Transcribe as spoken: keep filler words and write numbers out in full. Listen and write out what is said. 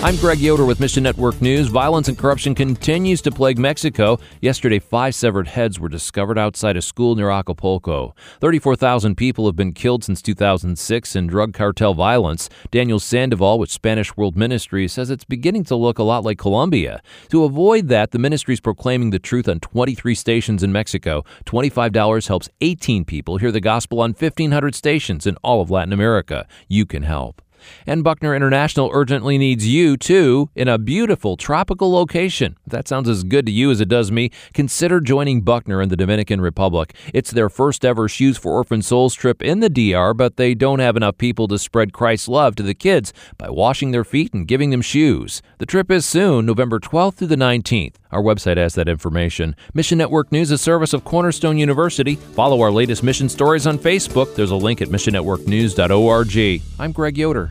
I'm Greg Yoder with Mission Network News. Violence and corruption continues to plague Mexico. Yesterday, five severed heads were discovered outside a school near Acapulco. thirty-four thousand people have been killed since two thousand six in drug cartel violence. Daniel Sandoval with Spanish World Ministry says it's beginning to look a lot like Colombia. To avoid that, the ministry is proclaiming the truth on twenty-three stations in Mexico. twenty-five dollars helps eighteen people hear the gospel on fifteen hundred stations in all of Latin America. You can help. And Buckner International urgently needs you, too, in a beautiful tropical location. If that sounds as good to you as it does me, consider joining Buckner in the Dominican Republic. It's their first ever Shoes for Orphan Souls trip in the D R, but they don't have enough people to spread Christ's love to the kids by washing their feet and giving them shoes. The trip is soon, November twelfth through the nineteenth. Our website has that information. Mission Network News is a service of Cornerstone University. Follow our latest mission stories on Facebook. There's a link at mission network news dot org. I'm Greg Yoder.